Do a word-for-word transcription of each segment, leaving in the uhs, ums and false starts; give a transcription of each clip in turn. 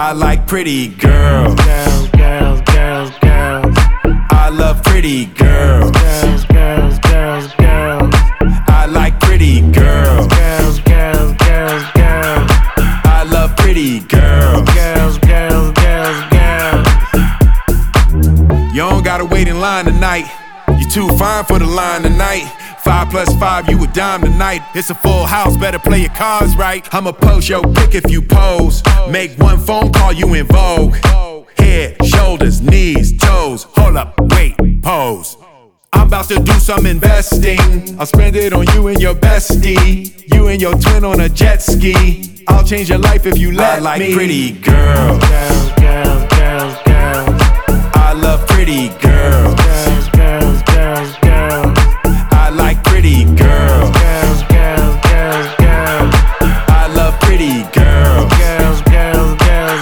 I like pretty girls. Girls, girls, girls, girls. I love pretty girls. Girls, girls, girls, girls. I like pretty girls. Girls, girls, girls, girls. I love pretty girls. Girls, girls, girls, girls. You don't gotta wait in line tonight. You too fine for the line tonight. Five plus five, you a dime tonight. It's a full house, better play your cards right. I'ma post your pic if you pose. Make one phone call, you in vogue. Head, shoulders, knees, toes. Hold up, wait, pose. I'm about to do some investing. I'll spend it on you and your bestie. You and your twin on a jet ski. I'll change your life if you let me. I like me. Pretty girls. Girls, girls, girls, girls. I love pretty girls. Girls, girls, girls, girls. I like pretty girls. Girls, girls, girls, girls. I love pretty girls. Girls, girls,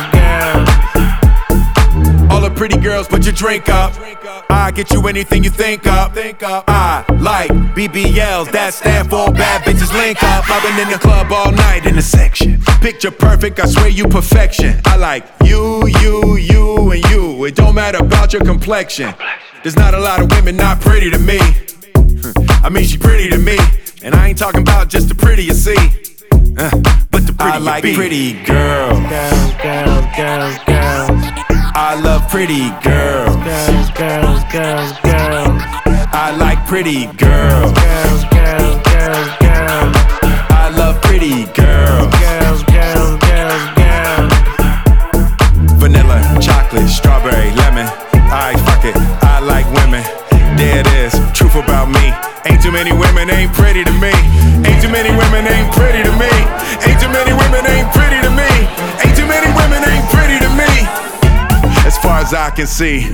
girls, girls. All the pretty girls, put your drink up. I get you anything you think up. I like B B Ls, that stand for bad bitches link up. I've been in the club all night in the section. Picture perfect, I swear you perfection. I like you, you, you, and you. It don't matter about your complexion. There's not a lot of women not pretty to me. I mean, she pretty to me. And I ain't talking about just the pretty you see, uh, but the pretty I like you be. Pretty girls. Girls, girls, girls, girls. I love pretty girls. Girls, girls, girls, girls. I like pretty girls. Girls, girls, girls, girls. I love pretty girls. Girls, girls, girls, girls. Vanilla, chocolate, strawberry, lemon. I fuck it, I like women. There it is, truth about me. Ain't too many women ain't pretty to me. Ain't too many women ain't pretty to me. Ain't too many women ain't pretty to me. Ain't too many women ain't pretty to me. As far as I can see.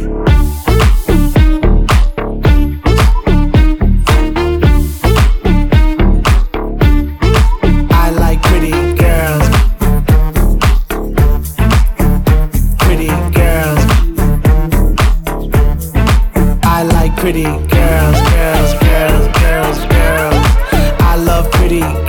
I like pretty girls. Pretty girls. I like pretty girls, girls, girls, girls, girls. I love pretty girls.